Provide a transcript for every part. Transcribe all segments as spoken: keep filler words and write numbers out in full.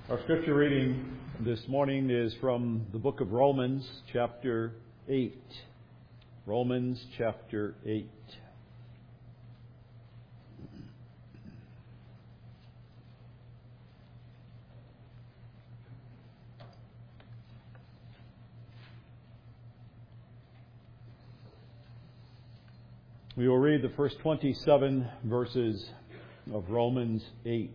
Our scripture reading this morning is from the book of Romans, chapter eight. Romans, chapter eight. We will read the first twenty-seven verses of Romans eight.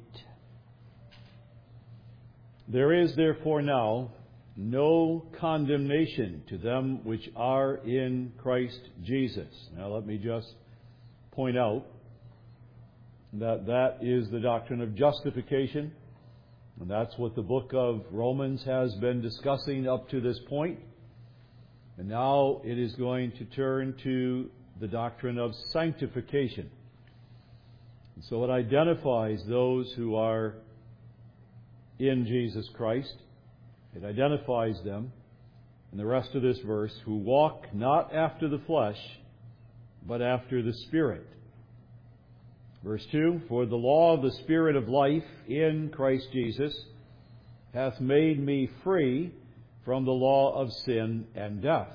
There is therefore now no condemnation to them which are in Christ Jesus. Now let me just point out that that is the doctrine of justification, and that's what the book of Romans has been discussing up to this point. And now it is going to turn to the doctrine of sanctification. And so it identifies those who are in Jesus Christ. It identifies them in the rest of this verse, who walk not after the flesh, but after the Spirit. Verse two, for the law of the Spirit of life in Christ Jesus hath made me free from the law of sin and death.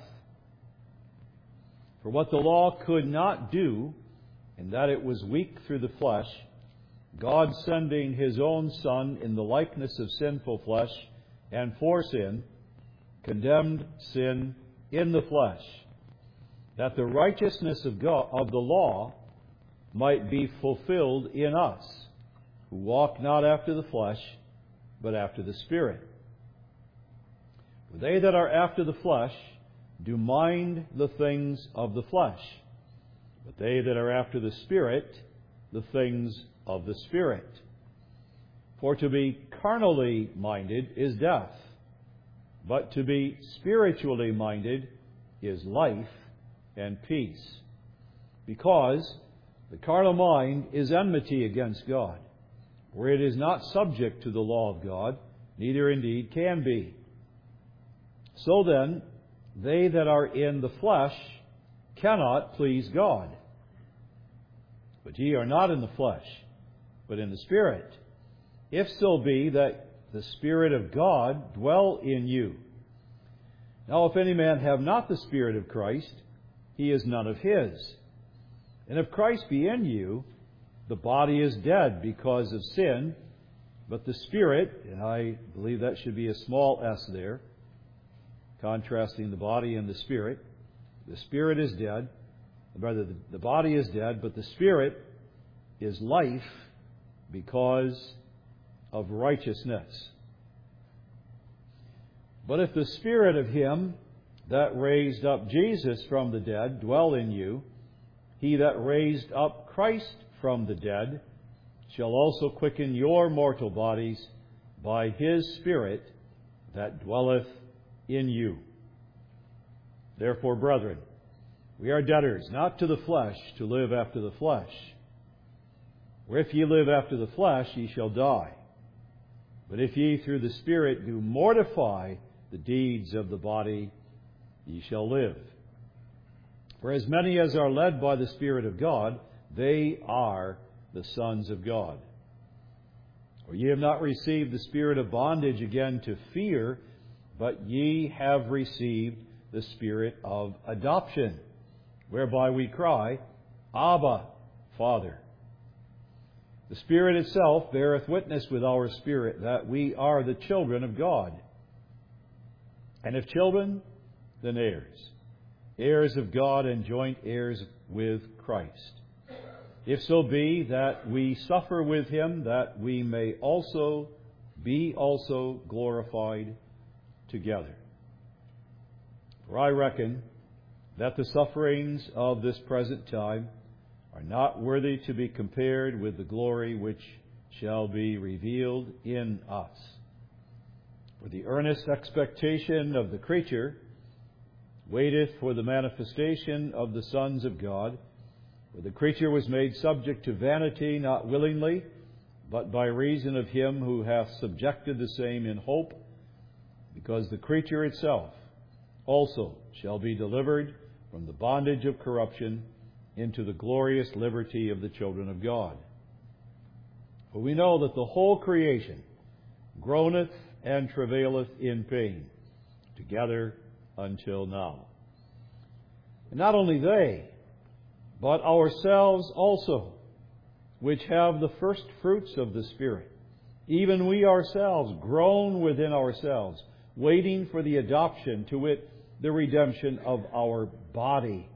For what the law could not do, in that it was weak through the flesh, God sending His own Son in the likeness of sinful flesh, and for sin, condemned sin in the flesh, that the righteousness of God, of the law might be fulfilled in us, who walk not after the flesh, but after the Spirit. For they that are after the flesh do mind the things of the flesh, but they that are after the Spirit, the things of the Spirit. For to be carnally minded is death, but to be spiritually minded is life and peace. Because the carnal mind is enmity against God, for it is not subject to the law of God, neither indeed can be. So then, they that are in the flesh cannot please God. But ye are not in the flesh, but in the Spirit, if so be that the Spirit of God dwell in you. Now if any man have not the Spirit of Christ, he is none of His. And if Christ be in you, the body is dead because of sin, but the Spirit, and I believe that should be a small s there, contrasting the body and the Spirit. The Spirit is dead, rather the body is dead, but the Spirit is life because of righteousness. But if the Spirit of Him that raised up Jesus from the dead dwell in you, He that raised up Christ from the dead shall also quicken your mortal bodies by His Spirit that dwelleth in you. Therefore, brethren, we are debtors not to the flesh to live after the flesh. For if ye live after the flesh, ye shall die. But if ye through the Spirit do mortify the deeds of the body, ye shall live. For as many as are led by the Spirit of God, they are the sons of God. For ye have not received the spirit of bondage again to fear, but ye have received the Spirit of adoption, whereby we cry, Abba, Father. The Spirit itself beareth witness with our spirit that we are the children of God. And if children, then heirs, heirs of God and joint heirs with Christ. If so be that we suffer with Him, that we may also be also glorified together. For I reckon that the sufferings of this present time are not worthy to be compared with the glory which shall be revealed in us. For the earnest expectation of the creature waiteth for the manifestation of the sons of God. For the creature was made subject to vanity, not willingly, but by reason of Him who hath subjected the same in hope, because the creature itself also shall be delivered from the bondage of corruption into the glorious liberty of the children of God. For we know that the whole creation groaneth and travaileth in pain, together until now. And not only they, but ourselves also, which have the first fruits of the Spirit, even we ourselves groan within ourselves, waiting for the adoption, to wit, the redemption of our body.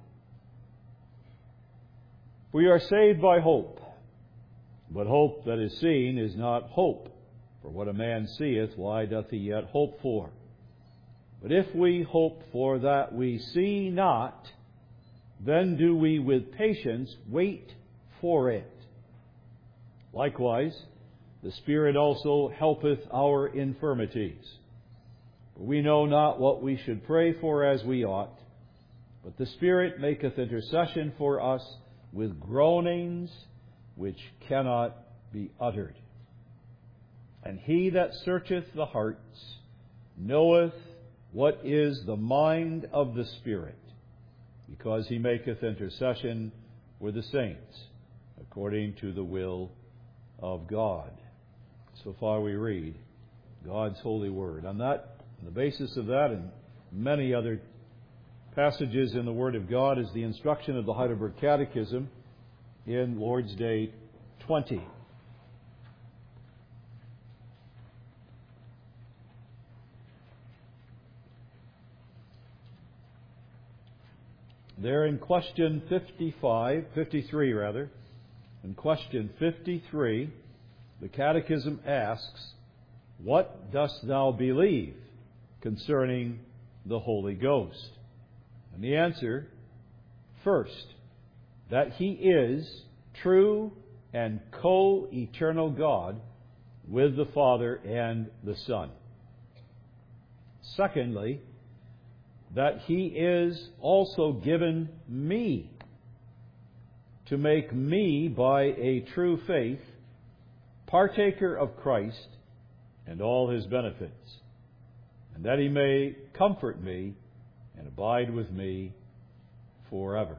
We are saved by hope, but hope that is seen is not hope. For what a man seeth, why doth he yet hope for? But if we hope for that we see not, then do we with patience wait for it. Likewise, the Spirit also helpeth our infirmities. For we know not what we should pray for as we ought, but the Spirit maketh intercession for us with groanings which cannot be uttered. And He that searcheth the hearts knoweth what is the mind of the Spirit, because He maketh intercession for the saints according to the will of God. So far we read God's holy word. On that, on the basis of that and many other passages in the Word of God is the instruction of the Heidelberg Catechism in Lord's Day twenty. There in question fifty-five, fifty-three rather, in question fifty-three, the Catechism asks, "What dost thou believe concerning the Holy Ghost?" And the answer, first, that He is true and co-eternal God with the Father and the Son. Secondly, that He is also given me to make me, by a true faith, partaker of Christ and all His benefits, and that He may comfort me and abide with me forever.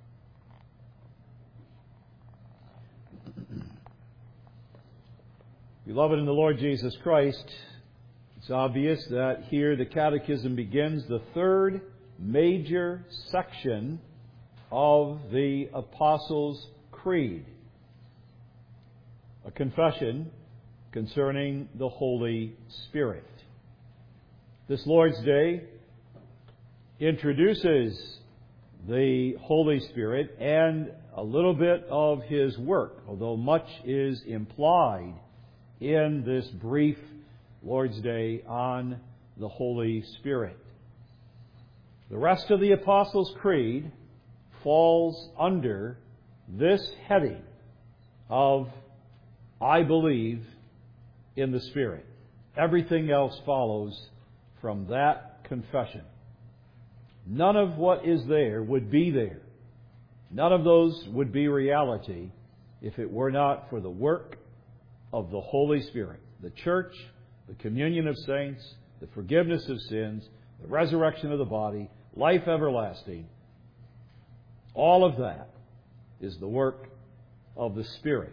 Beloved in the Lord Jesus Christ, it's obvious that here the Catechism begins the third major section of the Apostles' Creed, a confession concerning the Holy Spirit. This Lord's Day introduces the Holy Spirit and a little bit of His work, although much is implied in this brief Lord's Day on the Holy Spirit. The rest of the Apostles' Creed falls under this heading of I believe in the Spirit. Everything else follows from that confession. None of what is there would be there. None of those would be reality if it were not for the work of the Holy Spirit. The church, the communion of saints, the forgiveness of sins, the resurrection of the body, life everlasting. All of that is the work of the Spirit.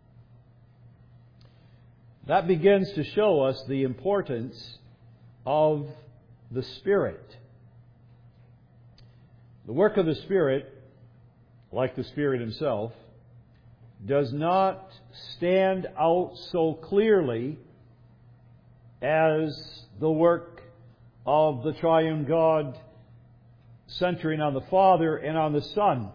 That begins to show us the importance of the Spirit. The work of the Spirit, like the Spirit Himself, does not stand out so clearly as the work of the triune God centering on the Father and on the Son.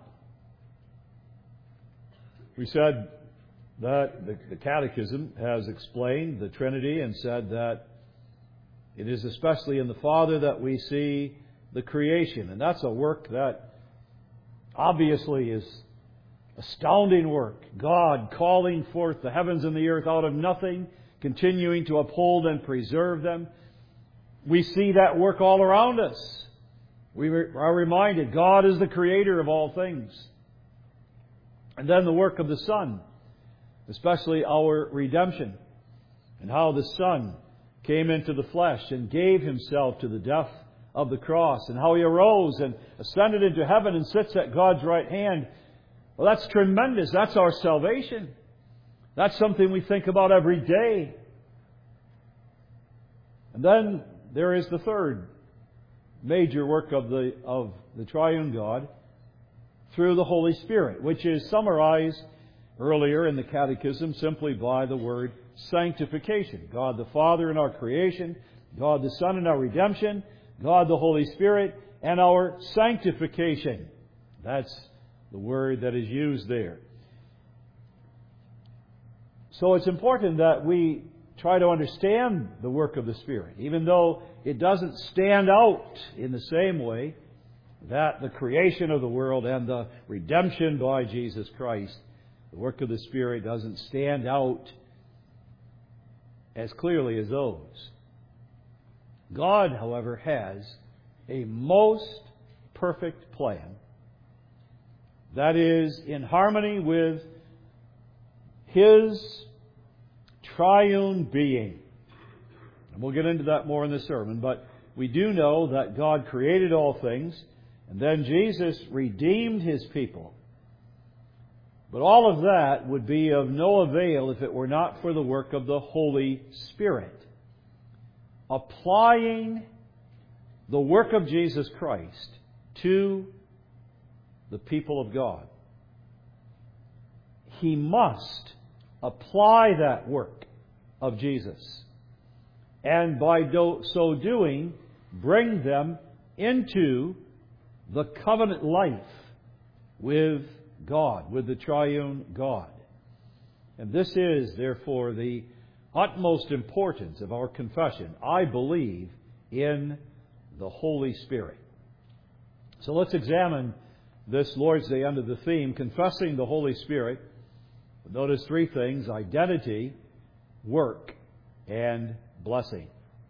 We said that the, the Catechism has explained the Trinity and said that it is especially in the Father that we see the creation. And that's a work that obviously is astounding work. God calling forth the heavens and the earth out of nothing, continuing to uphold and preserve them. We see that work all around us. We are reminded God is the creator of all things. And then the work of the Son, especially our redemption, and how the Son came into the flesh and gave Himself to the death of the cross, and how He arose and ascended into heaven and sits at God's right hand. Well, that's tremendous. That's our salvation. That's something we think about every day. And then there is the third major work of the, of the triune God through the Holy Spirit, which is summarized earlier in the Catechism simply by the word sanctification. God the Father in our creation, God the Son in our redemption, God the Holy Spirit and our sanctification. That's the word that is used there. So it's important that we try to understand the work of the Spirit, even though it doesn't stand out in the same way that the creation of the world and the redemption by Jesus Christ, the work of the Spirit doesn't stand out as clearly as those. God, however, has a most perfect plan that is in harmony with His triune being. And we'll get into that more in the sermon, but we do know that God created all things, and then Jesus redeemed His people. But all of that would be of no avail if it were not for the work of the Holy Spirit, applying the work of Jesus Christ to the people of God. He must apply that work of Jesus, and by do, so doing, bring them into the covenant life with God, with the triune God. And this is, therefore, the utmost importance of our confession. I believe in the Holy Spirit. So let's examine this Lord's Day under the theme, Confessing the Holy Spirit. Notice three things: identity, work, and blessing.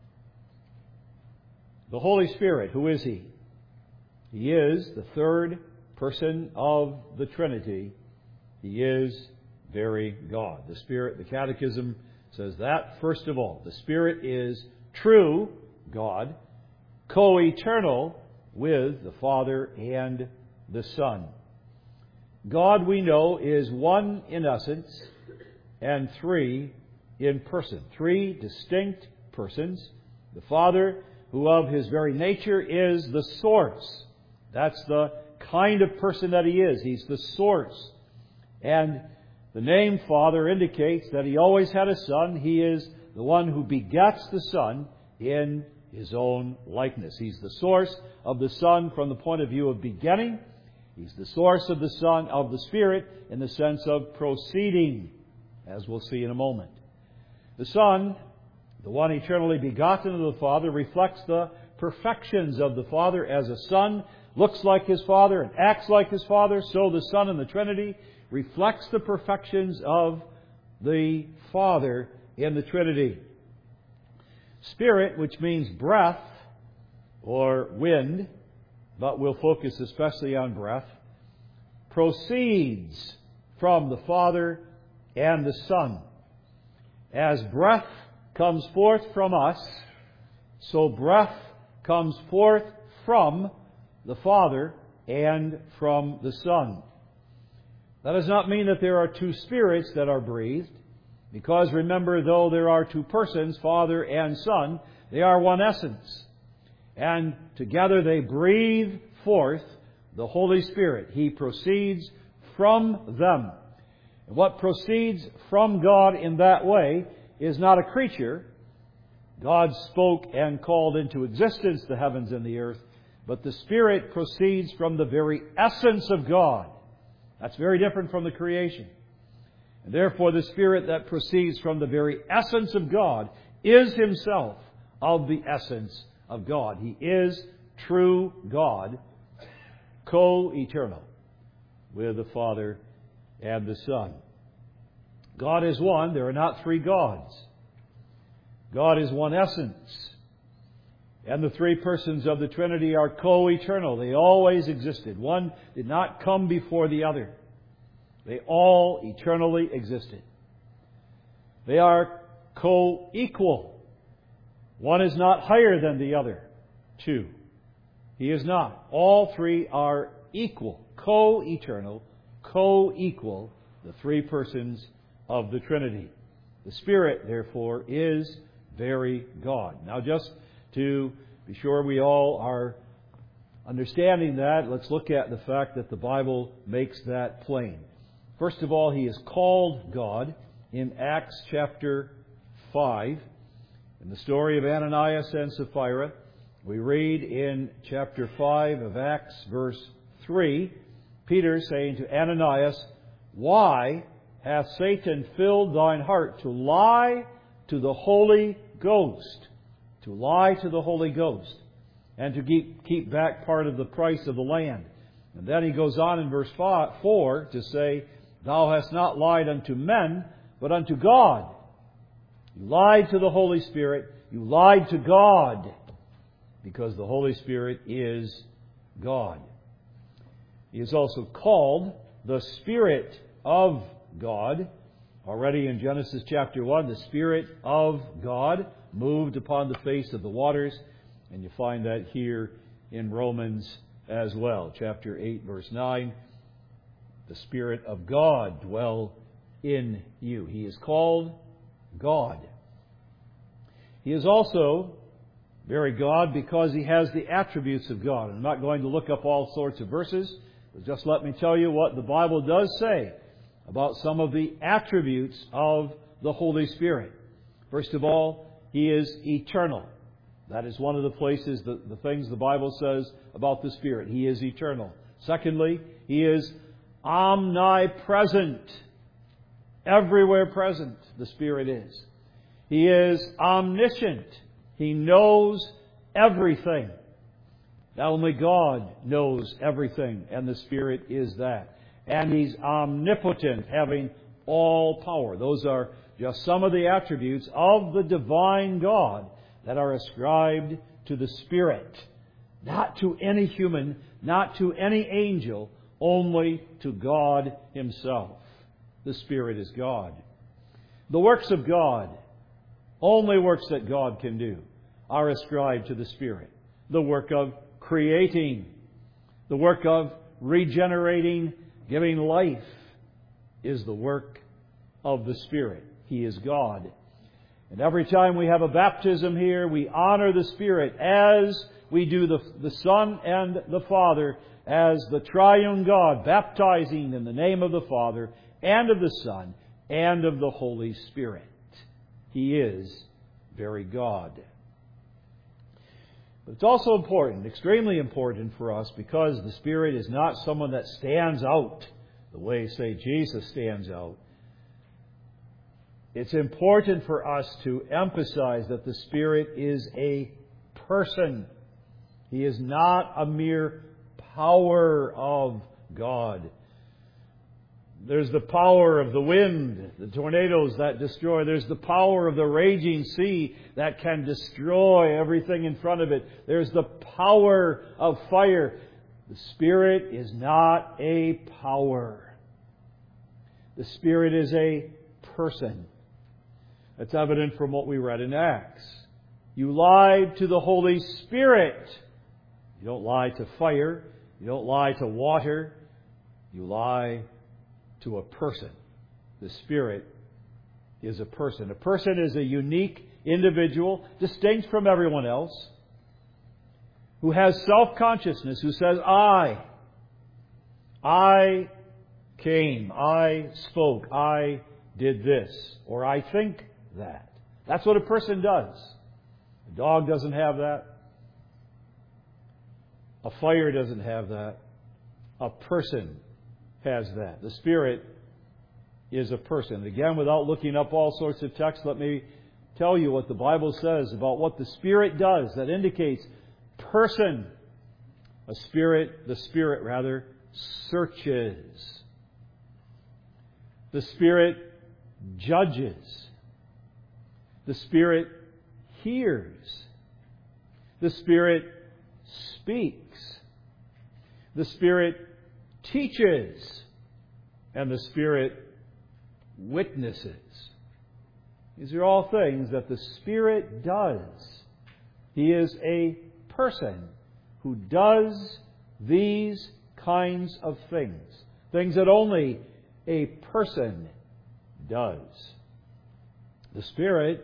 The Holy Spirit, who is He? He is the third person of the Trinity. He is very God. The Spirit, the Catechism says that, first of all. The Spirit is true God, co-eternal with the Father and the Son. God, we know, is one in essence and three in person. Three distinct persons. The Father, who of His very nature is the source. That's the kind of person that He is. He's the source. And the name Father indicates that He always had a Son. He is the one who begets the Son in His own likeness. He's the source of the Son from the point of view of begetting. He's the source of the Son, of the Spirit, in the sense of proceeding, as we'll see in a moment. The Son, the one eternally begotten of the Father, reflects the perfections of the Father. As a Son looks like His Father and acts like His Father, so the Son in the Trinity reflects the perfections of the Father in the Trinity. Spirit, which means breath or wind, but we'll focus especially on breath, proceeds from the Father and the Son. As breath comes forth from us, so breath comes forth from the Father and from the Son. That does not mean that there are two spirits that are breathed, because remember, though there are two persons, Father and Son, they are one essence. And together they breathe forth the Holy Spirit. He proceeds from them. And what proceeds from God in that way is not a creature. God spoke and called into existence the heavens and the earth, but the Spirit proceeds from the very essence of God. That's very different from the creation. And therefore the Spirit that proceeds from the very essence of God is Himself of the essence of God. He is true God, co-eternal with the Father and the Son. God is one. There are not three gods. God is one essence. And the three persons of the Trinity are co-eternal. They always existed. One did not come before the other. They all eternally existed. They are co-equal. One is not higher than the other two. He is not. All three are equal, co-eternal, co-equal, the three persons of the Trinity. The Spirit, therefore, is very God. Now, just to be sure we all are understanding that, let's look at the fact that the Bible makes that plain. First of all, He is called God in Acts chapter five. In the story of Ananias and Sapphira, we read in chapter five of Acts, verse three, Peter saying to Ananias, "Why hath Satan filled thine heart to lie to the Holy Ghost?" To lie to the Holy Ghost. And to keep, keep back part of the price of the land. And then he goes on in verse four to say, "Thou hast not lied unto men, but unto God." You lied to the Holy Spirit. You lied to God. Because the Holy Spirit is God. He is also called the Spirit of God. Already in Genesis chapter one, the Spirit of God moved upon the face of the waters. And you find that here in Romans as well. Chapter eight, verse nine. The Spirit of God dwell in you. He is called God. He is also very God because He has the attributes of God. I'm not going to look up all sorts of verses, but just let me tell you what the Bible does say about some of the attributes of the Holy Spirit. First of all, He is eternal. That is one of the places, the, the things the Bible says about the Spirit. He is eternal. Secondly, He is omnipresent. Everywhere present, the Spirit is. He is omniscient. He knows everything. Not only God knows everything, and the Spirit is that. And He's omnipotent, having all power. Those are just some of the attributes of the divine God that are ascribed to the Spirit. Not to any human, not to any angel, only to God Himself. The Spirit is God. The works of God, only works that God can do, are ascribed to the Spirit. The work of creating, the work of regenerating, giving life, is the work of the Spirit. He is God. And every time we have a baptism here, we honor the Spirit as we do the, the Son and the Father as the triune God, baptizing in the name of the Father and of the Son and of the Holy Spirit. He is very God. But it's also important, extremely important for us, because the Spirit is not someone that stands out the way, say, Jesus stands out. It's important for us to emphasize that the Spirit is a person. He is not a mere power of God. There's the power of the wind, the tornadoes that destroy. There's the power of the raging sea that can destroy everything in front of it. There's the power of fire. The Spirit is not a power. The Spirit is a person. That's evident from what we read in Acts. You lied to the Holy Spirit. You don't lie to fire. You don't lie to water. You lie to a person. The Spirit is a person. A person is a unique individual, distinct from everyone else, who has self-consciousness, who says, I, I came, I spoke, I did this, or I think that. That's what a person does. A dog doesn't have that. A fire doesn't have that. A person has that. The Spirit is a person. Again, without looking up all sorts of texts, let me tell you what the Bible says about what the Spirit does. That indicates person. A spirit, the Spirit rather, searches. The Spirit judges. The Spirit hears. The Spirit speaks. The Spirit teaches. And the Spirit witnesses. These are all things that the Spirit does. He is a person who does these kinds of things. Things that only a person does. The Spirit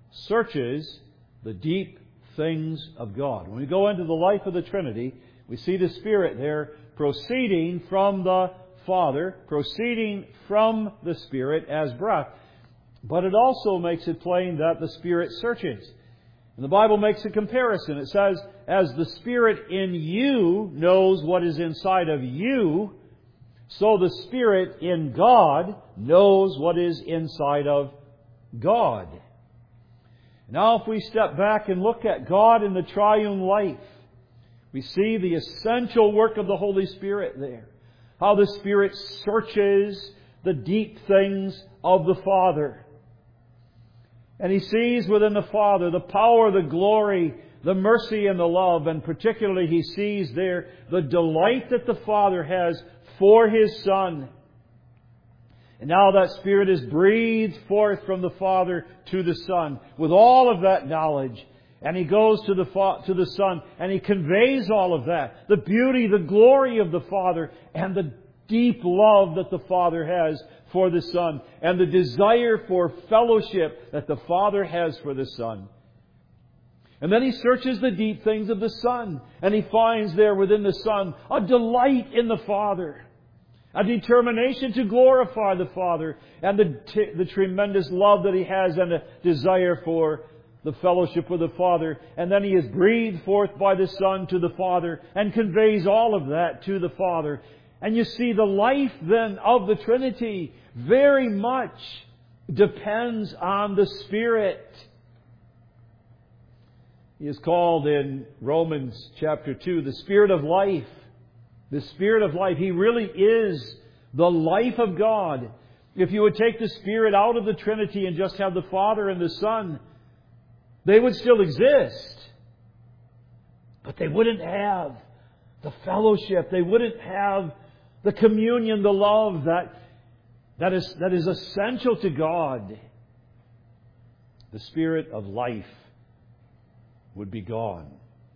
searches the deep things of God. When we go into the life of the Trinity, we see the Spirit there proceeding from the Father, proceeding from the Spirit as breath. But it also makes it plain that the Spirit searches. And the Bible makes a comparison. It says, as the Spirit in you knows what is inside of you, so the Spirit in God knows what is inside of God. Now if we step back and look at God in the triune life, we see the essential work of the Holy Spirit there. How the Spirit searches the deep things of the Father. And He sees within the Father the power, the glory, the mercy and the love. And particularly He sees there the delight that the Father has for His Son. And now that Spirit is breathed forth from the Father to the Son with all of that knowledge. And He goes to the fa- to the Son and He conveys all of that. The beauty, the glory of the Father and the deep love that the Father has for the Son. And the desire for fellowship that the Father has for the Son. And then He searches the deep things of the Son. And He finds there within the Son a delight in the Father. A determination to glorify the Father. And the, t- the tremendous love that He has and a desire for the fellowship with the Father. And then He is breathed forth by the Son to the Father and conveys all of that to the Father. And you see the life then of the Trinity very much depends on the Spirit. He is called in Romans chapter two the Spirit of life. The Spirit of life. He really is the life of God. If you would take the Spirit out of the Trinity and just have the Father and the Son, they would still exist. But they wouldn't have the fellowship. They wouldn't have the communion, the love that, that is, that is essential to God. The Spirit of life would be gone.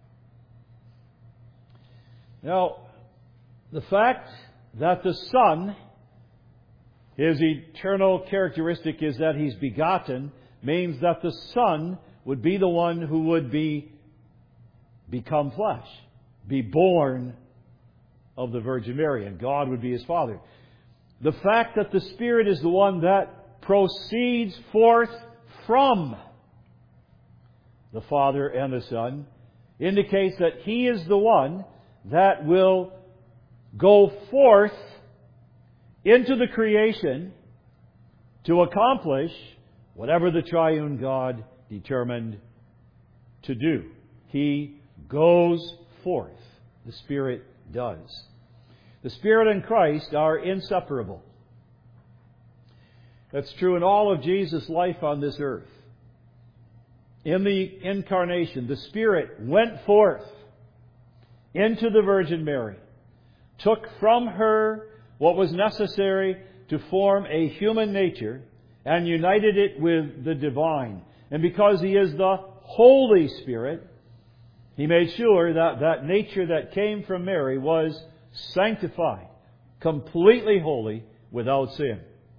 Now, the fact that the Son, His eternal characteristic is that He's begotten, means that the Son would be the one who would be become flesh, be born of the Virgin Mary, and God would be His Father. The fact that the Spirit is the one that proceeds forth from the Father and the Son indicates that He is the one that will go forth into the creation to accomplish whatever the triune God determined to do. He goes forth. The Spirit does. The Spirit and Christ are inseparable. That's true in all of Jesus' life on this earth. In the incarnation, the Spirit went forth into the Virgin Mary, took from her what was necessary to form a human nature, and united it with the divine. And because He is the Holy Spirit, He made sure that that nature that came from Mary was sanctified, completely holy, without sin.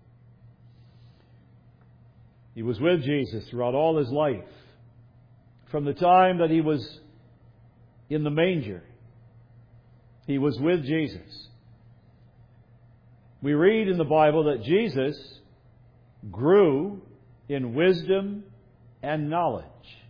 He was with Jesus throughout all His life. From the time that He was in the manger, He was with Jesus. We read in the Bible that Jesus grew in wisdom and knowledge.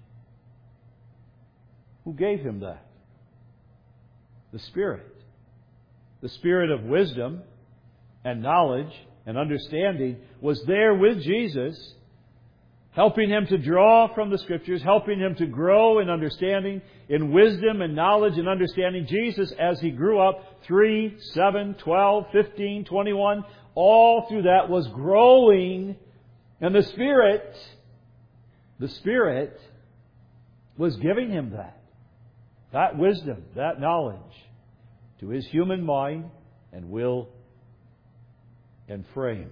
Who gave Him that? The Spirit. The Spirit of wisdom and knowledge and understanding was there with Jesus, helping Him to draw from the Scriptures, helping Him to grow in understanding, in wisdom and knowledge and understanding. Jesus, as He grew up, three, seven, twelve, fifteen, twenty-one, all through that was growing. And the Spirit, the Spirit was giving Him that. That wisdom, that knowledge to His human mind and will and frame.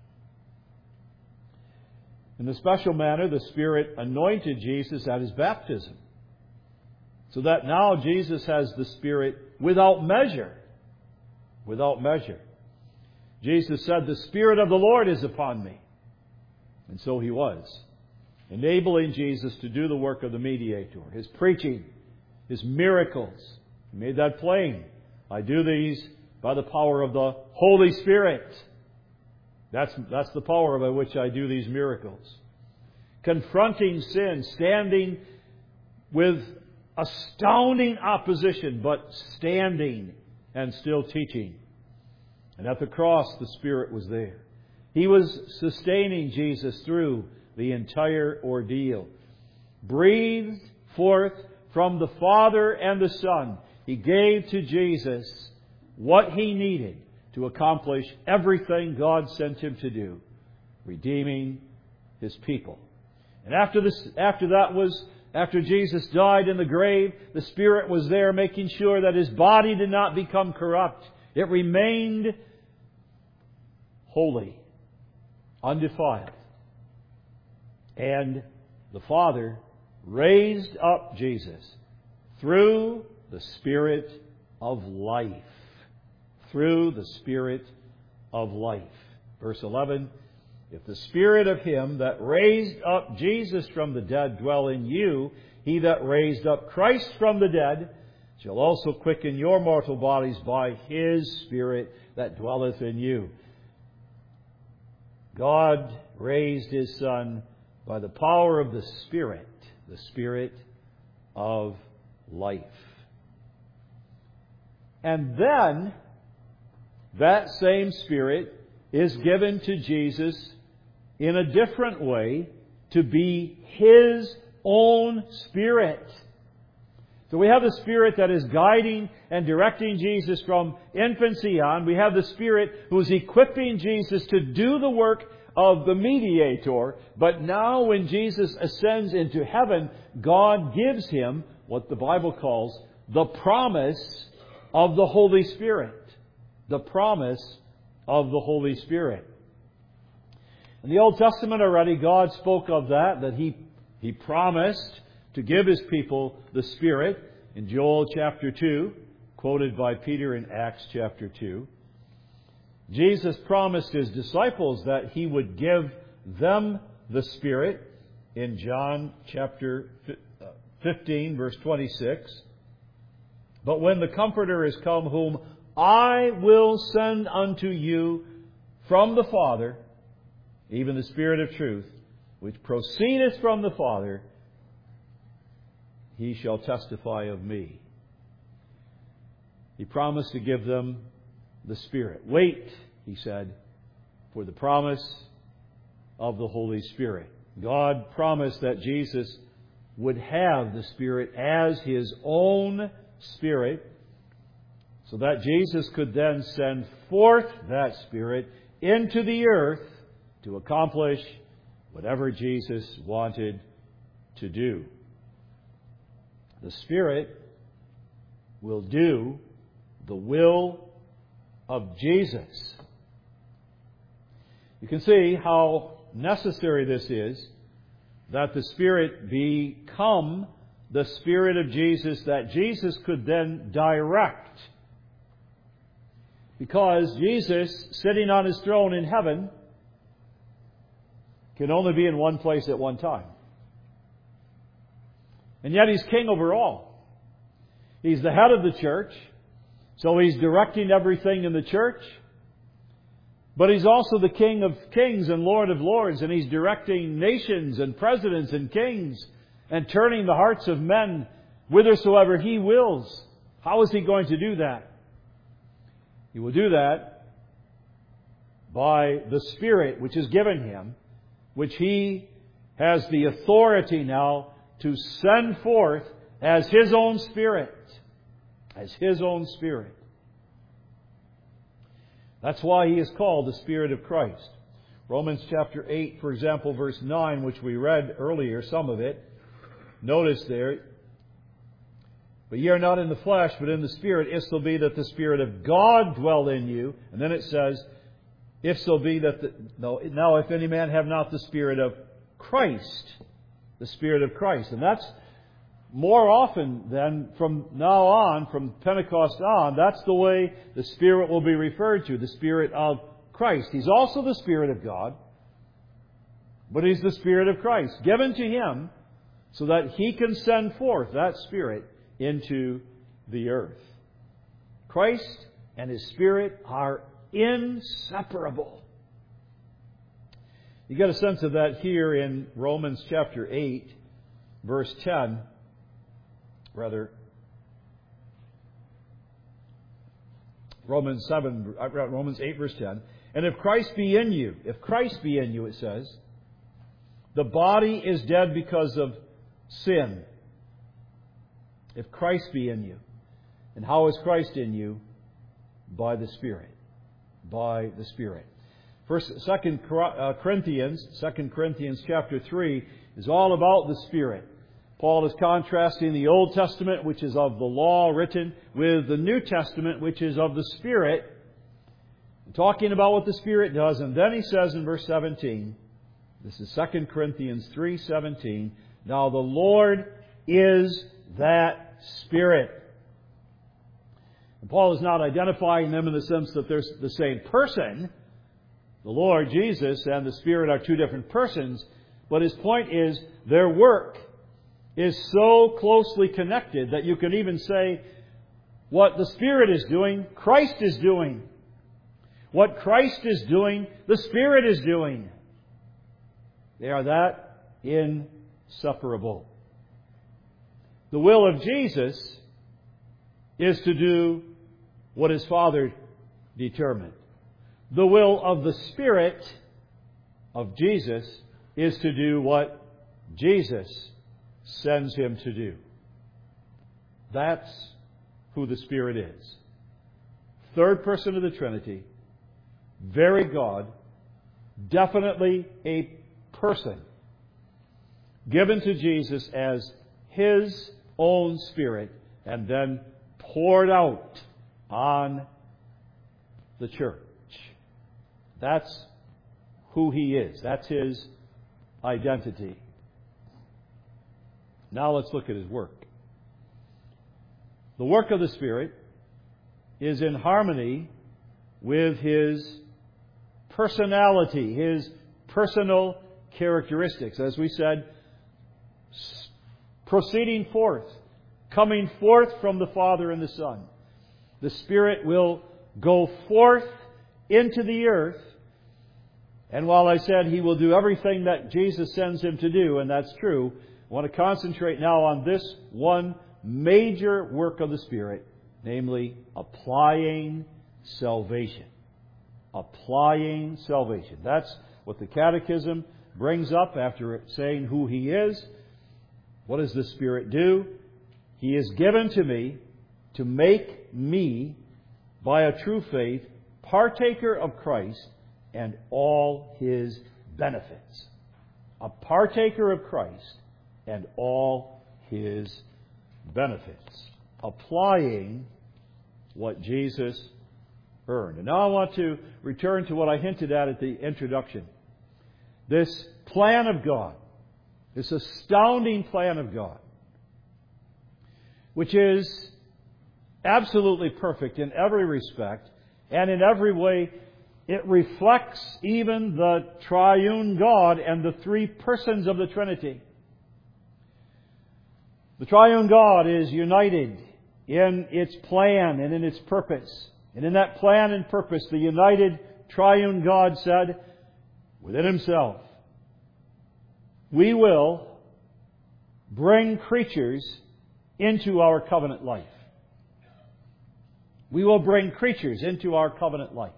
In the special manner, the Spirit anointed Jesus at His baptism, so that now Jesus has the Spirit without measure. Without measure. Jesus said, "The Spirit of the Lord is upon me." And so He was. enabling Jesus to do the work of the mediator, His preaching, His miracles. He made that plain. I do these by the power of the Holy Spirit. That's, that's the power by which I do these miracles. Confronting sin, standing with astounding opposition, but standing and still teaching. And at the cross, the Spirit was there. He was sustaining Jesus through the entire ordeal. Breathed forth from the Father and the Son, He gave to Jesus what He needed to accomplish everything God sent Him to do, redeeming His people. And after this, after that was, after Jesus died in the grave, the Spirit was there making sure that His body did not become corrupt. It remained holy, undefiled. And the Father raised up Jesus through the Spirit of life. Through the Spirit of life. Verse eleven, if the Spirit of Him that raised up Jesus from the dead dwell in you, He that raised up Christ from the dead shall also quicken your mortal bodies by His Spirit that dwelleth in you. God raised His Son by the power of the Spirit, the Spirit of life. And then, that same Spirit is given to Jesus in a different way to be His own Spirit. So we have the Spirit that is guiding and directing Jesus from infancy on. We have the Spirit who is equipping Jesus to do the work of the mediator. But now when Jesus ascends into heaven, God gives Him what the Bible calls the promise of the Holy Spirit. The promise of the Holy Spirit. In the Old Testament already, God spoke of that, that He, He promised to give His people the Spirit in Joel chapter two, quoted by Peter in Acts chapter two. Jesus promised His disciples that He would give them the Spirit in John chapter fifteen, verse twenty-six. But when the Comforter is come, whom I will send unto you from the Father, even the Spirit of truth, which proceedeth from the Father, He shall testify of me. He promised to give them the Spirit. Wait, He said, for the promise of the Holy Spirit. God promised that Jesus would have the Spirit as His own Spirit, so that Jesus could then send forth that Spirit into the earth to accomplish whatever Jesus wanted to do. The Spirit will do the will of Jesus. You can see how necessary this is, that the Spirit become the Spirit of Jesus, that Jesus could then direct. Because Jesus, sitting on His throne in heaven, can only be in one place at one time. And yet He's King over all. He's the head of the church, so He's directing everything in the church. But He's also the King of kings and Lord of lords, and He's directing nations and presidents and kings and turning the hearts of men whithersoever He wills. How is He going to do that? He will do that by the Spirit which is given Him, which He has the authority now to send forth as His own Spirit. As His own Spirit. That's why He is called the Spirit of Christ. Romans chapter eight, for example, verse nine, which we read earlier, some of it. Notice there, but ye are not in the flesh, but in the Spirit, if so be that the Spirit of God dwell in you. And then it says, if so be that the, no, now if any man have not the Spirit of Christ, the Spirit of Christ. And that's more often than from now on, from Pentecost on, that's the way the Spirit will be referred to, the Spirit of Christ. He's also the Spirit of God, but He's the Spirit of Christ, given to Him so that He can send forth that Spirit into the earth. Christ and His Spirit are inseparable. You get a sense of that here in Romans chapter eight, verse ten. Rather, Romans seven, Romans eight, verse ten. And if Christ be in you, if Christ be in you, it says, the body is dead because of sin. If Christ be in you. And how is Christ in you? By the Spirit. By the Spirit. First, Second Corinthians, Second Corinthians chapter three is all about the Spirit. Paul is contrasting the Old Testament, which is of the law written, with the New Testament, which is of the Spirit, talking about what the Spirit does. And then he says in verse seventeen, this is Second Corinthians three seventeen, now the Lord is that Spirit. And Paul is not identifying them in the sense that they're the same person. The Lord Jesus and the Spirit are two different persons. But his point is their work is so closely connected that you can even say what the Spirit is doing, Christ is doing. What Christ is doing, the Spirit is doing. They are that inseparable. The will of Jesus is to do what His Father determined. The will of the Spirit of Jesus is to do what Jesus sends Him to do. That's who the Spirit is. Third person of the Trinity, very God, definitely a person, given to Jesus as His own Spirit, and then poured out on the church. That's who He is. That's His identity. Now let's look at His work. The work of the Spirit is in harmony with His personality, His personal characteristics. As we said, proceeding forth, coming forth from the Father and the Son. The Spirit will go forth into the earth. And while I said He will do everything that Jesus sends Him to do, and that's true, I want to concentrate now on this one major work of the Spirit, namely applying salvation. Applying salvation. That's what the Catechism brings up after saying who He is. What does the Spirit do? He is given to me to make me, by a true faith, partaker of Christ and all His benefits. A partaker of Christ and all His benefits. Applying what Jesus earned. And now I want to return to what I hinted at at the introduction. This plan of God, this astounding plan of God, which is absolutely perfect in every respect, and in every way it reflects even the triune God and the three persons of the Trinity. The triune God is united in its plan and in its purpose. And in that plan and purpose, the united triune God said within Himself, we will bring creatures into our covenant life. We will bring creatures into our covenant life.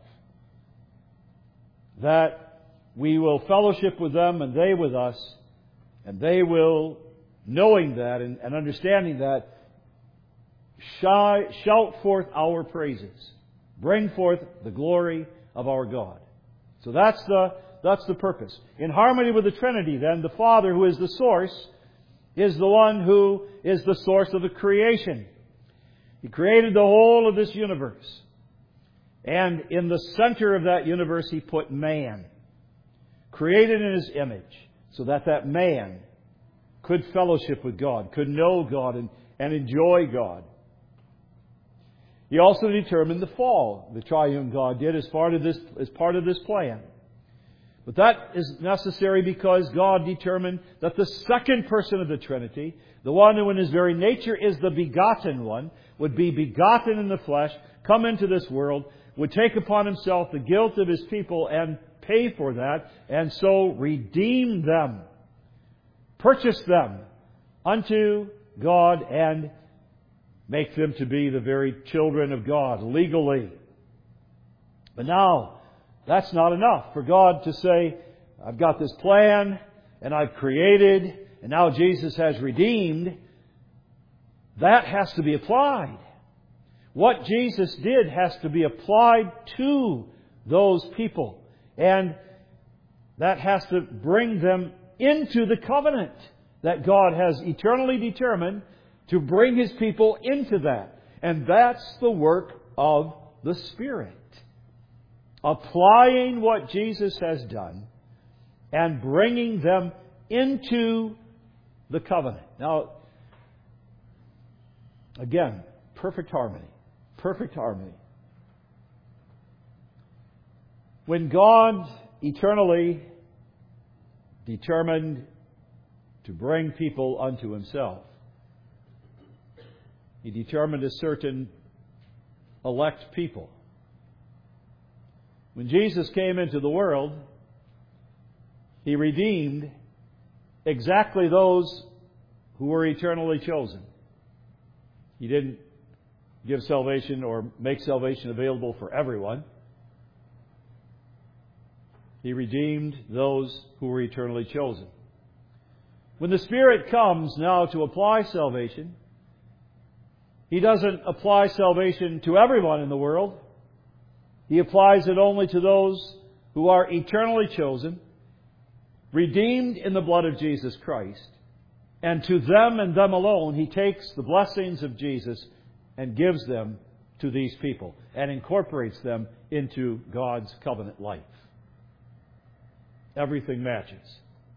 That we will fellowship with them and they with us, and they will, knowing that and, and understanding that, shy, shout forth our praises. Bring forth the glory of our God. So that's the, that's the purpose. In harmony with the Trinity, then, the Father, who is the source, is the one who is the source of the creation. He created the whole of this universe. And in the center of that universe, He put man, created in His image, so that that man could fellowship with God, could know God and, and enjoy God. He also determined the fall. The triune God did as part of this, as part of this plan. But that is necessary because God determined that the second person of the Trinity, the one who in His very nature is the begotten one, would be begotten in the flesh, come into this world, would take upon Himself the guilt of His people and pay for that, and so redeem them, purchase them unto God, and make them to be the very children of God legally. But now, that's not enough for God to say, I've got this plan, and I've created, and now Jesus has redeemed. That has to be applied. What Jesus did has to be applied to those people. And that has to bring them into the covenant that God has eternally determined to bring His people into that. And that's the work of the Spirit. Applying what Jesus has done and bringing them into the covenant. Now, again, perfect harmony. Perfect harmony. When God eternally determined to bring people unto Himself, He determined a certain elect people. When Jesus came into the world, He redeemed exactly those who were eternally chosen. He didn't give salvation or make salvation available for everyone. He redeemed those who were eternally chosen. When the Spirit comes now to apply salvation, He doesn't apply salvation to everyone in the world. He applies it only to those who are eternally chosen, redeemed in the blood of Jesus Christ. And to them and them alone, He takes the blessings of Jesus and gives them to these people and incorporates them into God's covenant life. Everything matches.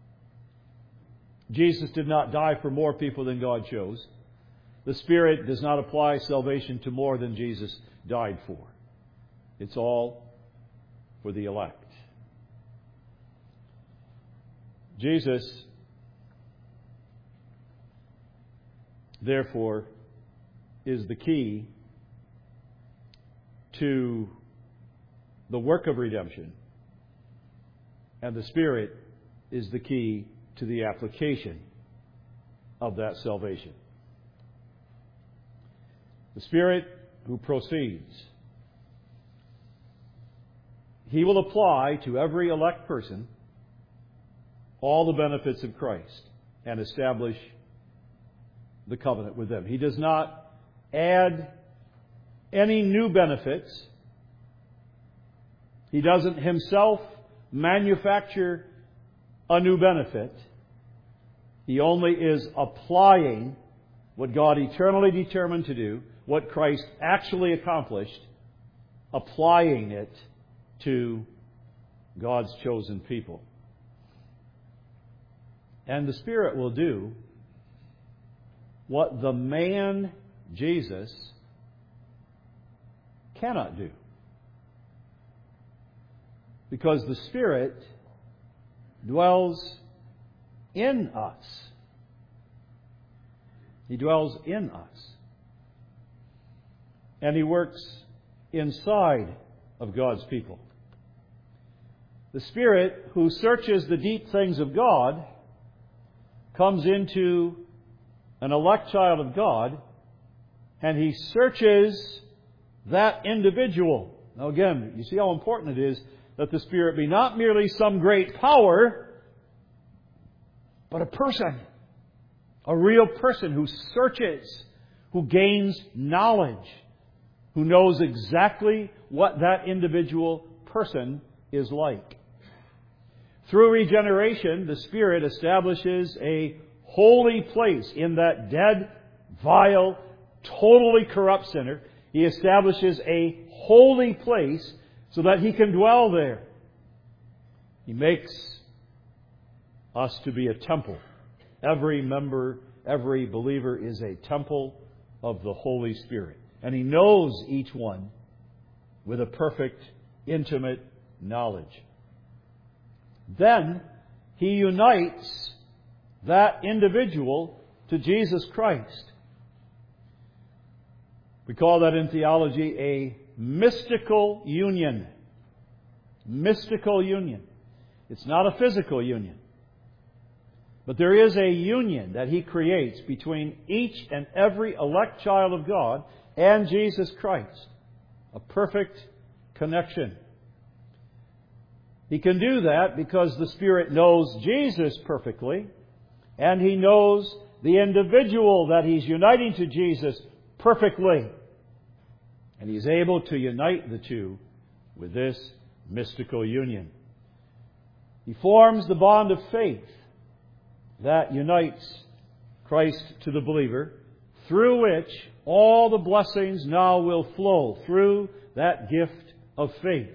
Jesus did not die for more people than God chose. The Spirit does not apply salvation to more than Jesus died for. It's all for the elect. Jesus, therefore, is the key to the work of redemption, and the Spirit is the key to the application of that salvation. The Spirit who proceeds, He will apply to every elect person all the benefits of Christ and establish the covenant with them. He does not add any new benefits. He doesn't Himself manufacture a new benefit. He only is applying what God eternally determined to do, what Christ actually accomplished, applying it to God's chosen people. And the Spirit will do what the man Jesus cannot do. Because the Spirit dwells in us. He dwells in us. And He works inside of God's people. The Spirit who searches the deep things of God comes into an elect child of God, and He searches that individual. Now again, you see how important it is that the Spirit be not merely some great power, but a person. A real person who searches, who gains knowledge, who knows exactly what that individual person is like. Through regeneration, the Spirit establishes a holy place in that dead, vile, totally corrupt sinner. He establishes a holy place so that He can dwell there. He makes us to be a temple. Every member, every believer is a temple of the Holy Spirit. And He knows each one with a perfect, intimate knowledge. then He unites that individual to Jesus Christ. We call that in theology a mystical union. Mystical union. It's not a physical union. But there is a union that He creates between each and every elect child of God and Jesus Christ. A perfect connection. He can do that because the Spirit knows Jesus perfectly, and He knows the individual that He's uniting to Jesus perfectly. And He's able to unite the two with this mystical union. He forms the bond of faith that unites Christ to the believer, through which all the blessings now will flow through that gift of faith.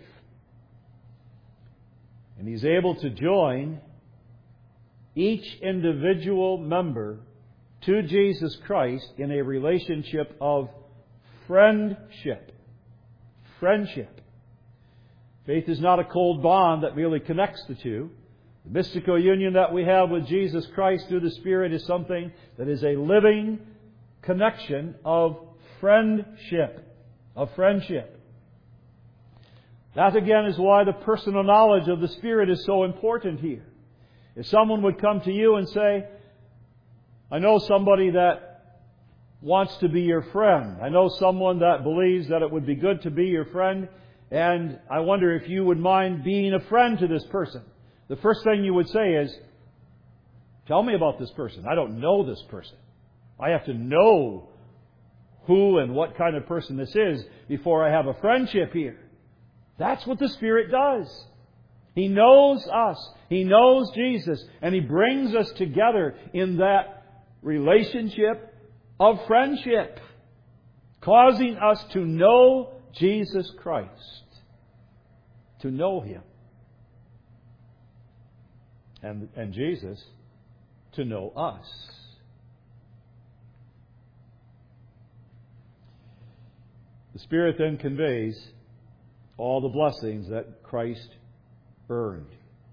And He's able to join each individual member to Jesus Christ in a relationship of friendship. Friendship. Faith is not a cold bond that merely connects the two. The mystical union that we have with Jesus Christ through the Spirit is something that is a living connection of friendship. Of friendship. That again is why the personal knowledge of the Spirit is so important here. If someone would come to you and say, I know somebody that wants to be your friend. I know someone that believes that it would be good to be your friend, and I wonder if you would mind being a friend to this person. The first thing you would say is, tell me about this person. I don't know this person. I have to know who and what kind of person this is before I have a friendship here. That's what the Spirit does. He knows us. He knows Jesus. And He brings us together in that relationship of friendship, causing us to know Jesus Christ, to know Him. And, and Jesus to know us. The Spirit then conveys all the blessings that Christ earned.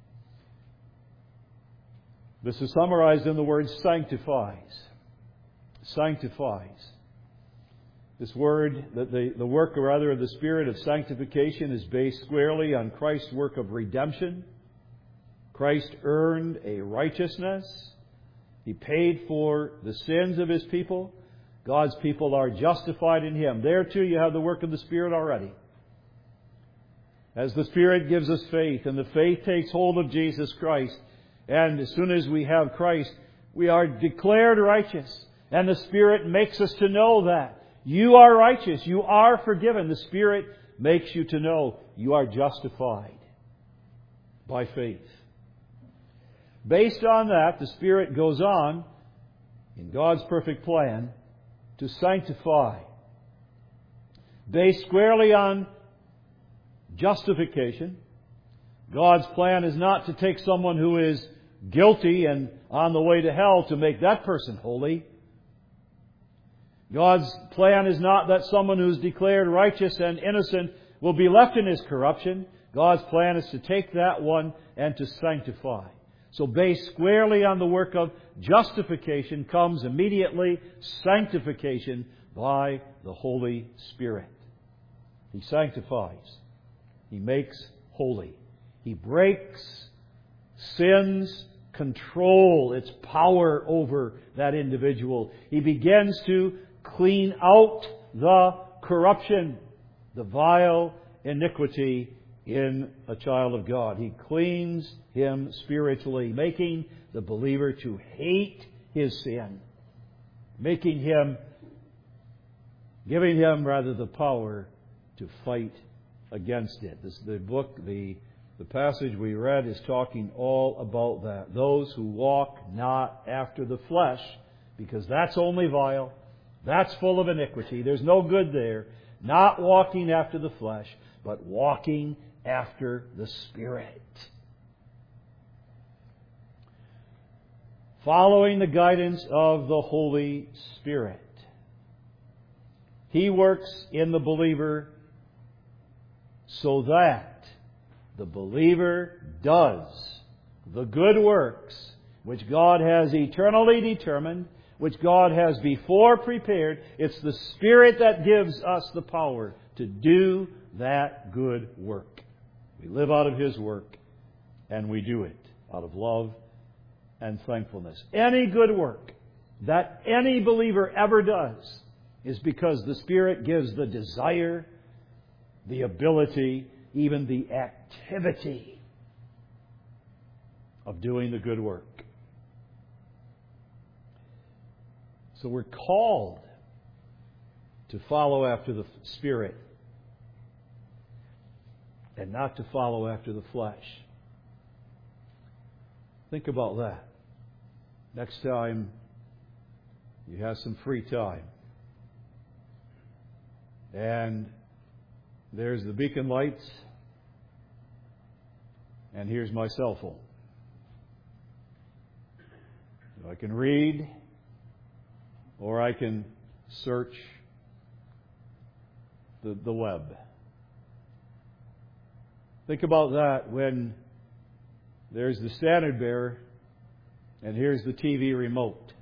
This is summarized in the word sanctifies. Sanctifies. This word, the, the work or rather of the Spirit of sanctification is based squarely on Christ's work of redemption. Christ earned a righteousness. He paid for the sins of His people. God's people are justified in Him. There too you have the work of the Spirit already. As the Spirit gives us faith, and the faith takes hold of Jesus Christ, and as soon as we have Christ, we are declared righteous. And the Spirit makes us to know that. You are righteous. You are forgiven. The Spirit makes you to know you are justified by faith. Based on that, the Spirit goes on, in God's perfect plan, to sanctify. Based squarely on justification, God's plan is not to take someone who is guilty and on the way to hell to make that person holy. God's plan is not that someone who's declared righteous and innocent will be left in his corruption. God's plan is to take that one and to sanctify. So based squarely on the work of justification comes immediately sanctification by the Holy Spirit. He sanctifies. He makes holy. He breaks sin's control, its power over that individual. He begins to clean out the corruption, the vile iniquity in a child of God. He cleans him spiritually, making the believer to hate his sin, making him, giving him rather the power to fight against it. This, the book, the, the passage we read is talking all about that. Those who walk not after the flesh, because that's only vile, that's full of iniquity. There's no good there. Not walking after the flesh, but walking after the Spirit. Following the guidance of the Holy Spirit. He works in the believer so that the believer does the good works which God has eternally determined, which God has before prepared. It's the Spirit that gives us the power to do that good work. We live out of His work, and we do it out of love and thankfulness. Any good work that any believer ever does is because the Spirit gives the desire, the ability, even the activity of doing the good work. So we're called to follow after the Spirit and not to follow after the flesh. Think about that. Next time you have some free time and there's the beacon lights and here's my cell phone. I can read, or I can search the, the web. Think about that when there's the standard bearer and here's the T V remote.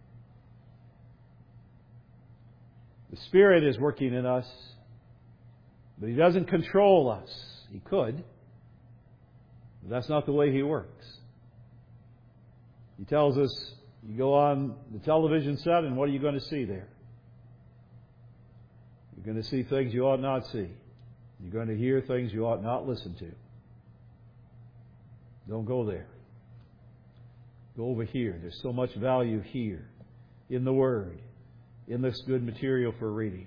The Spirit is working in us, but He doesn't control us. He could, but that's not the way He works. He tells us, you go on the television set, and what are you going to see there? You're going to see things you ought not see. You're going to hear things you ought not listen to. Don't go there. Go over here. There's so much value here in the Word, in this good material for reading.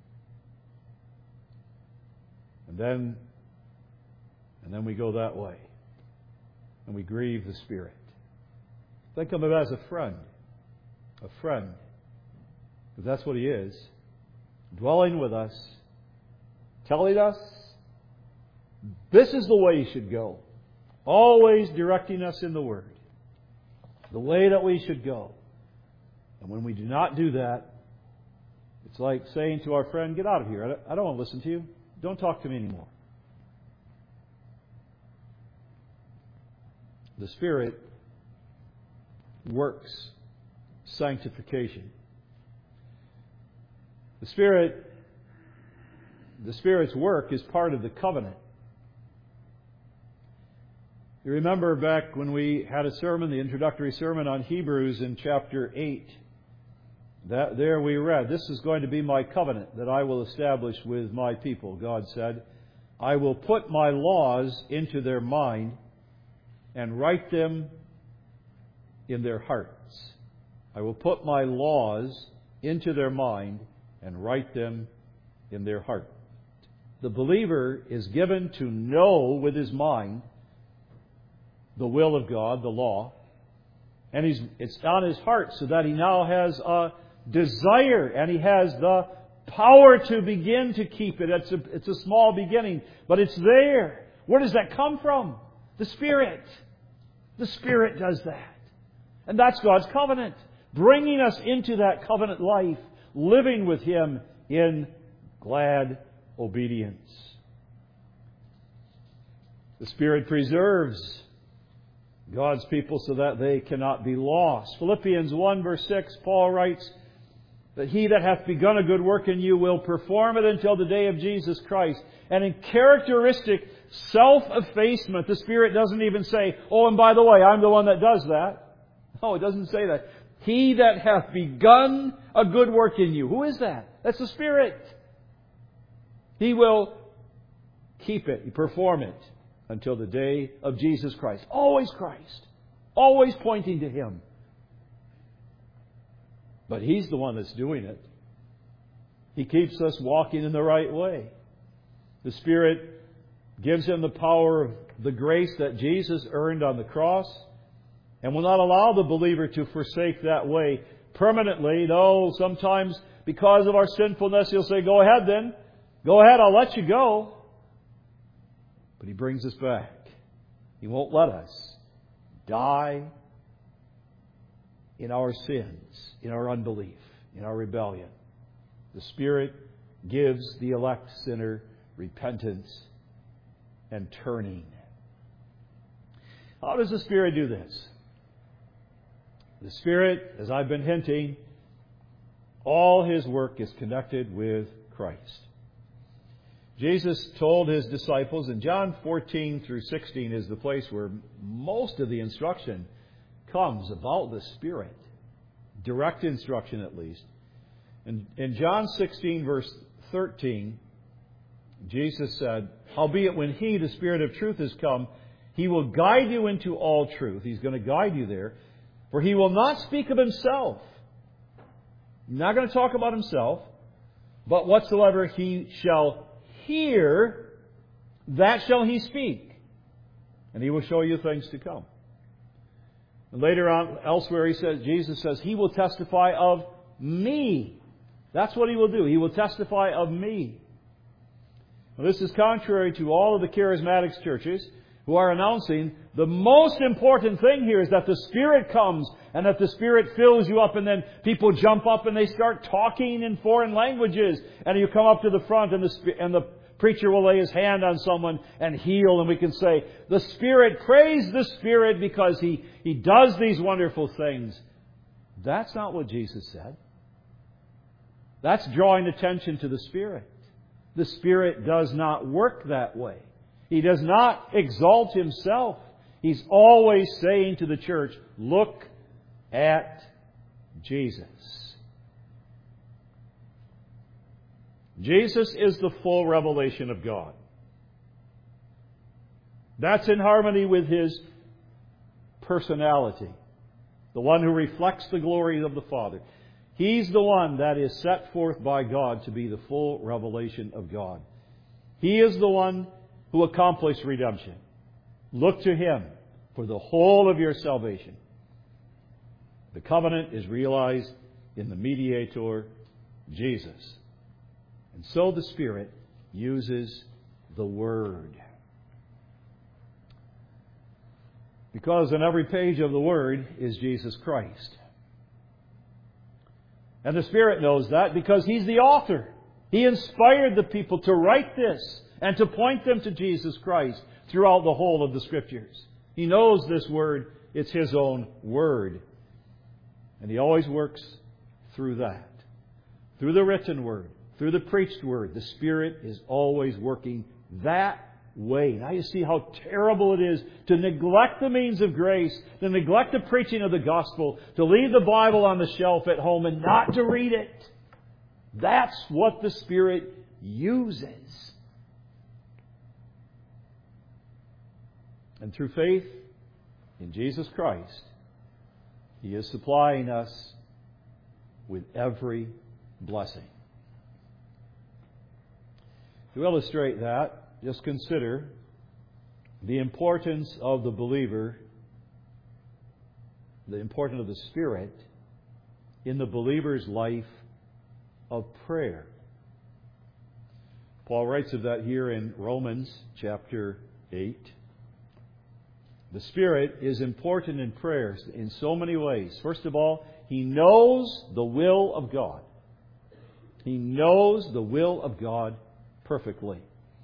And then, and then we go that way. And we grieve the Spirit. Think of Him as a friend. A friend. Because that's what He is. Dwelling with us. Telling us, this is the way you should go. Always directing us in the Word. The way that we should go. And when we do not do that, it's like saying to our friend, get out of here. I don't want to listen to you. Don't talk to me anymore. The Spirit works sanctification. The Spirit, the Spirit's work is part of the covenant. You remember back when we had a sermon, the introductory sermon on Hebrews in chapter eight. That there we read, this is going to be my covenant that I will establish with my people. God said, I will put my laws into their mind and write them in their hearts. I will put my laws into their mind and write them in their heart. The believer is given to know with his mind the will of God, the law, and he's, it's on his heart so that he now has a desire and he has the power to begin to keep it. It's a, it's a small beginning, but it's there. Where does that come from? The Spirit. The Spirit does that. And that's God's covenant. Bringing us into that covenant life, living with Him in glad obedience. The Spirit preserves God's people so that they cannot be lost. Philippians one verse six, Paul writes that He that hath begun a good work in you will perform it until the day of Jesus Christ. And in characteristic self-effacement, the Spirit doesn't even say, oh, and by the way, I'm the one that does that. No, it doesn't say that. He that hath begun a good work in you. Who is that? That's the Spirit. He will keep it, perform it, until the day of Jesus Christ. Always Christ. Always pointing to Him. But He's the one that's doing it. He keeps us walking in the right way. The Spirit gives him the power of the grace that Jesus earned on the cross, and will not allow the believer to forsake that way permanently. No, sometimes because of our sinfulness, He'll say, go ahead then. Go ahead, I'll let you go. But He brings us back. He won't let us die in our sins, in our unbelief, in our rebellion. The Spirit gives the elect sinner repentance and turning. How does the Spirit do this? The Spirit, as I've been hinting, all His work is connected with Christ. Jesus told His disciples, in John fourteen through sixteen is the place where most of the instruction comes about the Spirit. Direct instruction, at least. And in John sixteen, verse thirteen, Jesus said, "Howbeit when He, the Spirit of truth, is come, He will guide you into all truth." He's going to guide you there. "For He will not speak of Himself." He's not going to talk about Himself. "But whatsoever He shall hear, that shall He speak. And He will show you things to come." And later on, elsewhere, he says, Jesus says, "He will testify of me." That's what He will do. He will testify of me. Now, this is contrary to all of the charismatic churches who are announcing the most important thing here is that the Spirit comes and that the Spirit fills you up, and then people jump up and they start talking in foreign languages, and you come up to the front and the, and the preacher will lay his hand on someone and heal, and we can say, "The Spirit, praise the Spirit because He, He does these wonderful things." That's not what Jesus said. That's drawing attention to the Spirit. The Spirit does not work that way. He does not exalt Himself. He's always saying to the church, look at Jesus. Jesus is the full revelation of God. That's in harmony with His personality, the one who reflects the glory of the Father. He's the one that is set forth by God to be the full revelation of God. He is the one who accomplished redemption. Look to Him for the whole of your salvation. The covenant is realized in the mediator, Jesus. And so the Spirit uses the Word. Because on every page of the Word is Jesus Christ. And the Spirit knows that because He's the author. He inspired the people to write this and to point them to Jesus Christ throughout the whole of the Scriptures. He knows this Word. It's His own Word. And He always works through that. Through the written Word. Through the preached Word. The Spirit is always working that way. Now you see how terrible it is to neglect the means of grace, to neglect the preaching of the gospel, to leave the Bible on the shelf at home and not to read it. That's what the Spirit uses. And through faith in Jesus Christ, He is supplying us with every blessing. To illustrate that, just consider the importance of the believer, the importance of the Spirit in the believer's life of prayer. Paul writes of that here in Romans chapter eight. The Spirit is important in prayers in so many ways. First of all, He knows the will of God. He knows the will of God perfectly.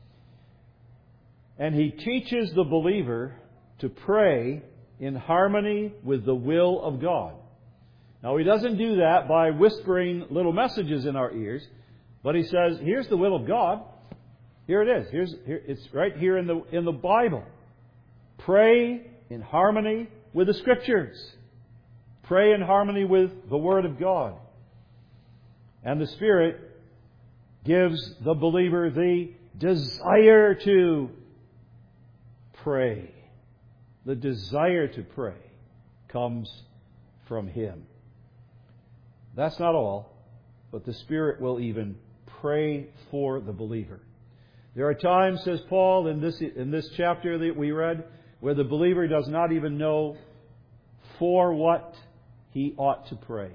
And He teaches the believer to pray in harmony with the will of God. Now, He doesn't do that by whispering little messages in our ears, but He says, here's the will of God. Here it is. Here's, here, it's right here in the, in the Bible. Pray in harmony with the Scriptures. Pray in harmony with the Word of God. And the Spirit gives the believer the desire to pray. The desire to pray comes from Him. That's not all, but the Spirit will even pray for the believer. There are times, says Paul in this, in this chapter that we read, where the believer does not even know for what he ought to pray.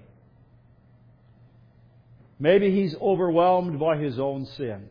Maybe he's overwhelmed by his own sin.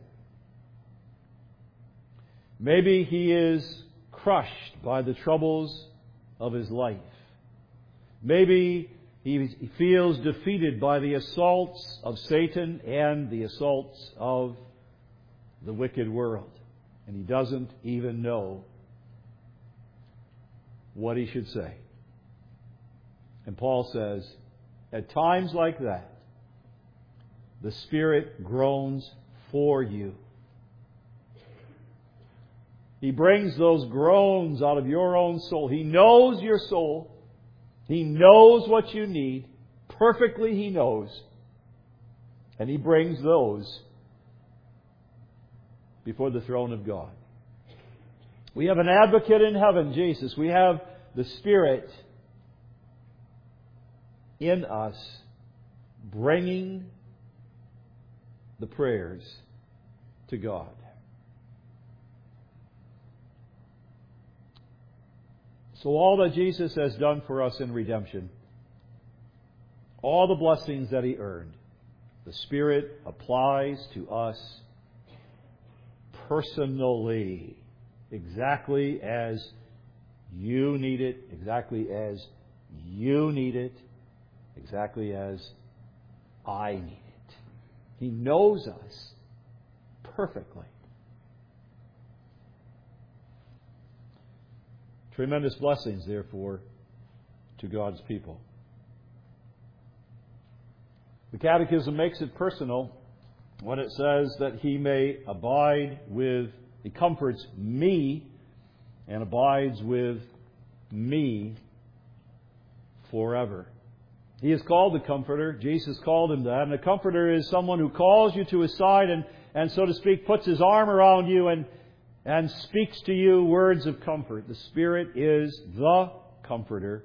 Maybe he is crushed by the troubles of his life. Maybe he feels defeated by the assaults of Satan and the assaults of the wicked world. And he doesn't even know what he should say. And Paul says, at times like that, the Spirit groans for you. He brings those groans out of your own soul. He knows your soul. He knows what you need. Perfectly He knows. And He brings those before the throne of God. We have an advocate in heaven, Jesus. We have the Spirit in us bringing the prayers to God. So all that Jesus has done for us in redemption, all the blessings that He earned, the Spirit applies to us personally, exactly as you need it, exactly as you need it, exactly as I need it. He knows us perfectly. Tremendous blessings, therefore, to God's people. The Catechism makes it personal when it says that He may abide with, He comforts me and abides with me forever. He is called the Comforter. Jesus called Him that. And a Comforter is someone who calls you to His side and, and so to speak, puts His arm around you and and speaks to you words of comfort. The Spirit is the Comforter.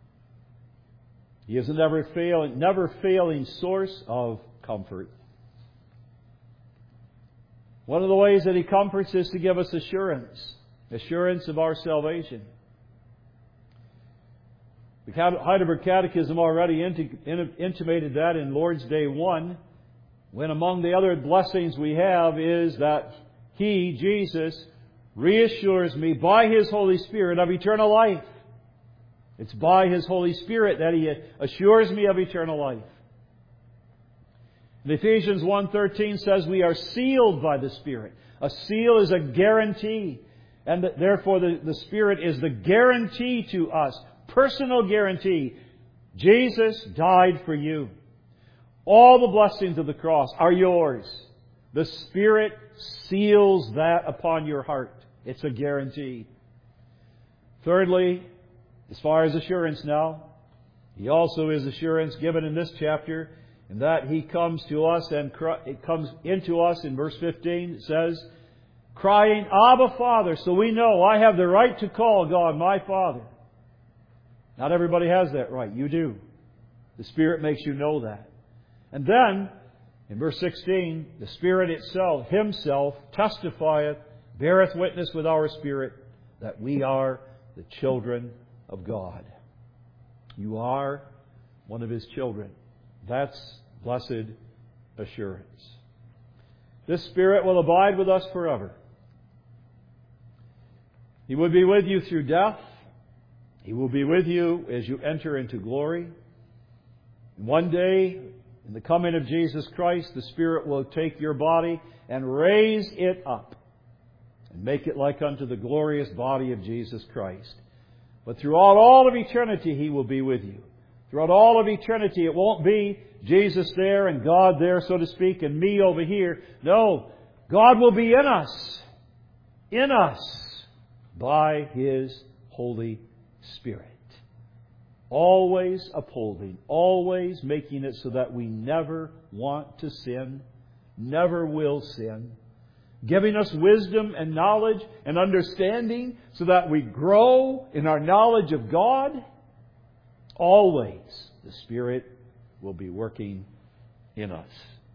He is a never failing, never failing source of comfort. One of the ways that He comforts is to give us assurance, assurance of our salvation. The Heidelberg Catechism already intimated that in Lord's Day one, when among the other blessings we have is that He, Jesus, reassures me by His Holy Spirit of eternal life. It's by His Holy Spirit that He assures me of eternal life. And Ephesians one thirteen says we are sealed by the Spirit. A seal is a guarantee. And that therefore the, the Spirit is the guarantee to us. Personal guarantee. Jesus died for you. All the blessings of the cross are yours. The Spirit seals that upon your heart. It's a guarantee. Thirdly, as far as assurance now, He also is assurance given in this chapter, in that He comes to us and it comes into us in verse fifteen. It says, crying, Abba, Father. So we know I have the right to call God my Father. Not everybody has that right. You do. The Spirit makes you know that. And then, in verse sixteen, the Spirit itself, Himself, testifieth, beareth witness with our spirit, that we are the children of God. You are one of His children. That's blessed assurance. This Spirit will abide with us forever. He will be with you through death. He will be with you as you enter into glory. And one day, in the coming of Jesus Christ, the Spirit will take your body and raise it up and make it like unto the glorious body of Jesus Christ. But throughout all of eternity, He will be with you. Throughout all of eternity, it won't be Jesus there and God there, so to speak, and me over here. No, God will be in us. In us. By His Holy Spirit. Always upholding, always making it so that we never want to sin, never will sin, giving us wisdom and knowledge and understanding so that we grow in our knowledge of God. Always the Spirit will be working in us.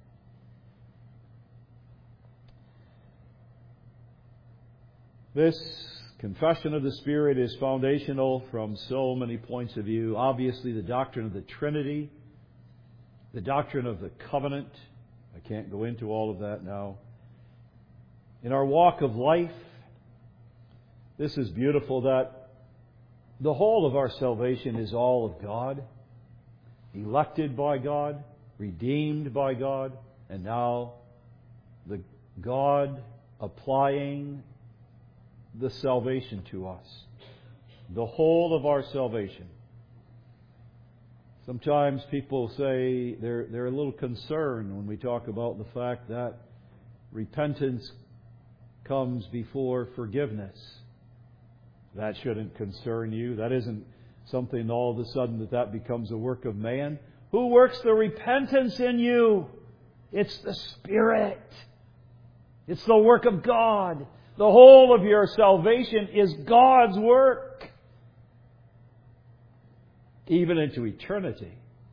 This confession of the Spirit is foundational from so many points of view. Obviously, the doctrine of the Trinity, the doctrine of the covenant. I can't go into all of that now. In our walk of life, this is beautiful that the whole of our salvation is all of God, elected by God, redeemed by God, and now the God applying the salvation to us. the whole of our salvation. Sometimes people say they're, they're a little concerned when we talk about the fact that repentance comes before forgiveness. That shouldn't concern you. That isn't something all of a sudden that that becomes a work of man. Who works the repentance in you? It's the Spirit. It's the work of God. The whole of your salvation is God's work. Even into eternity.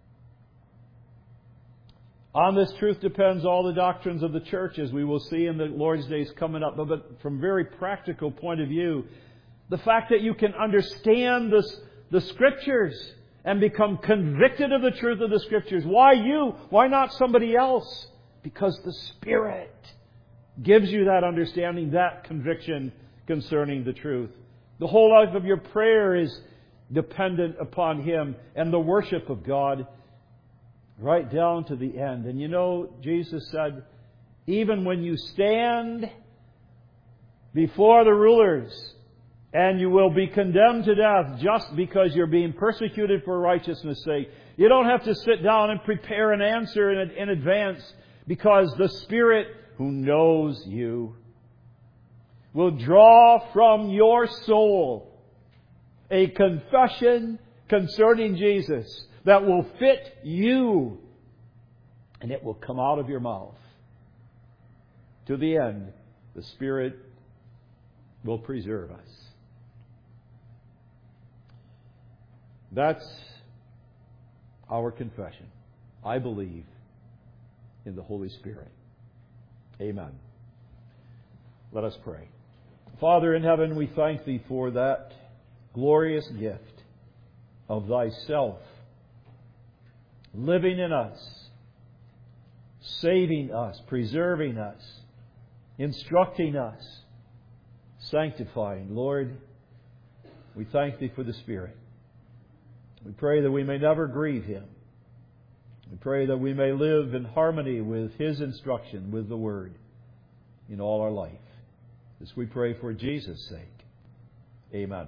On this truth depends all the doctrines of the church, as we will see in the Lord's days coming up. But, but from a very practical point of view, the fact that you can understand this, the Scriptures and become convicted of the truth of the Scriptures. Why you? Why not somebody else? Because the Spirit gives you that understanding, that conviction concerning the truth. The whole life of your prayer is dependent upon Him and the worship of God right down to the end. And you know, Jesus said, even when you stand before the rulers and you will be condemned to death just because you're being persecuted for righteousness' sake, you don't have to sit down and prepare an answer in, in advance, because the Spirit who knows you will draw from your soul a confession concerning Jesus that will fit you, and it will come out of your mouth. To the end, the Spirit will preserve us. That's our confession. I believe in the Holy Spirit. Amen. Let us pray. Father in heaven, we thank Thee for that glorious gift of Thyself living in us, saving us, preserving us, instructing us, sanctifying. Lord, we thank Thee for the Spirit. We pray that we may never grieve Him. We pray that we may live in harmony with His instruction, with the Word, in all our life. This we pray for Jesus' sake. Amen.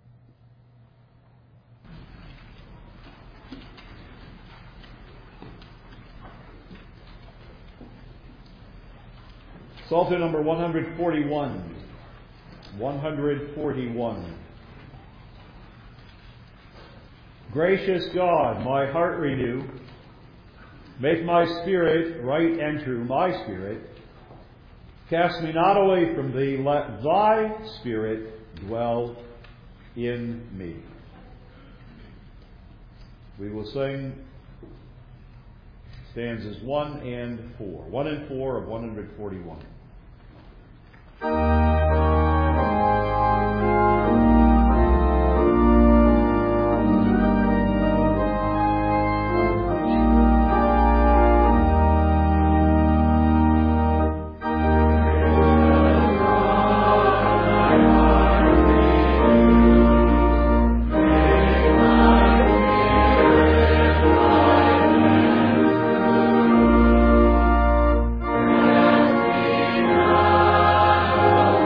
Psalter number one forty-one. one forty-one. Gracious God, my heart renew. Make my spirit right and true, my spirit. Cast me not away from Thee. Let Thy Spirit dwell in me. We will sing stanzas one and four. One and four of one forty-one. Amen.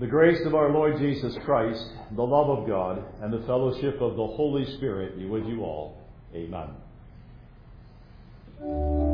grace of our Lord Jesus Christ, the love of God, and the fellowship of the Holy Spirit be with you all. Amen.